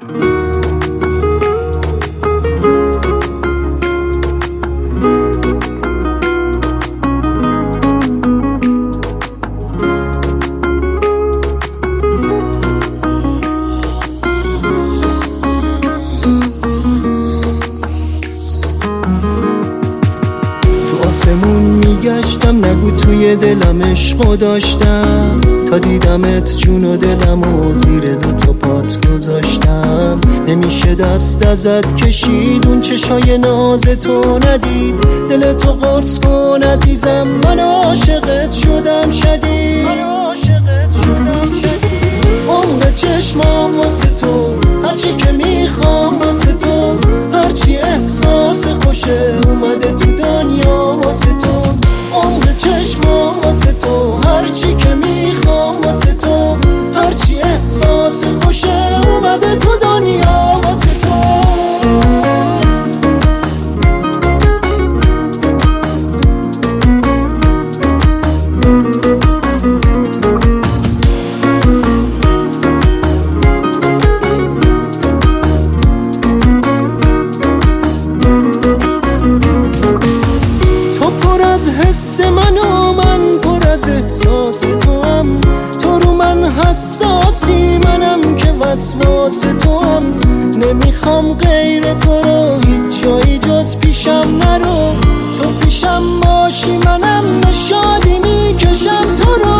آسمون میگشتم نگو توی دلم عشقو داشتم، تا دیدمت جون و دلمو زیر دوتا پات گذاشتم. نمیشه دست ازت کشید اون چشای ناز تو ندید، دل تو قرص کن عزیزم من عاشقت شدم شدید. عمق چشمام واسه تو، هرچی که میخوام واسه تو، هرچی احساس خوشه اومده تو دنیا واسه تو. عمق چشمام واسه تو، هرچی که میخوام واسه تو، هرچی احساس خوشه اومده تو دنیا واسه تو. حس من و من پر از احساس تو هم، تو رو من حساسی منم که وسواس تو هم. نمیخوام غیر تو رو هیچ جایی جز پیشم نرو، تو پیشم باشی منم نشادی میکشم تو رو.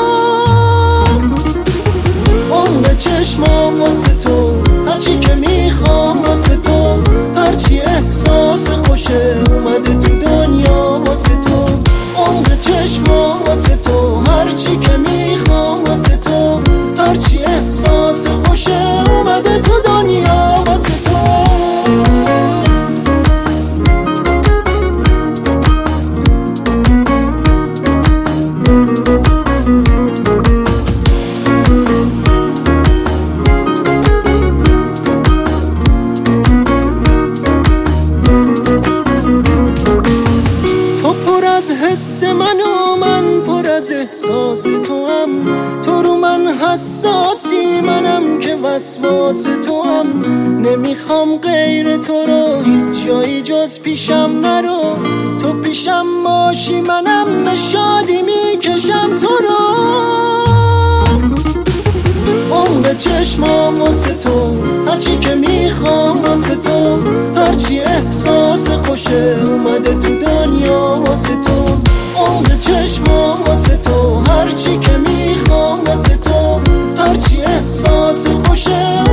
عمق چشمام واسه تو، هرچی که میخوام واسه تو، هرچی احساس خوشه اومده تو دنیا واسه تو. عمق چشمام واسه تو، هرچی که میخوام واسه تو، هرچی احساس خوشه اومده تو دنیا واسه تو. حس من و من پر از احساس تو هم، تو رو من حساسی منم که وسواس تو هم. نمیخوام غیر تو رو هیچ جایی جز پیشم نرو، تو پیشم باشی منم نشادی میکشم تو رو. عمق چشمام واسه تو، هرچی که میخوام واسه تو، هرچی احساس خوشه اومده تو دنیا واسه تو. عمق چشمام واسه تو، هرچی که میخوام واسه تو، هرچی احساس خوشه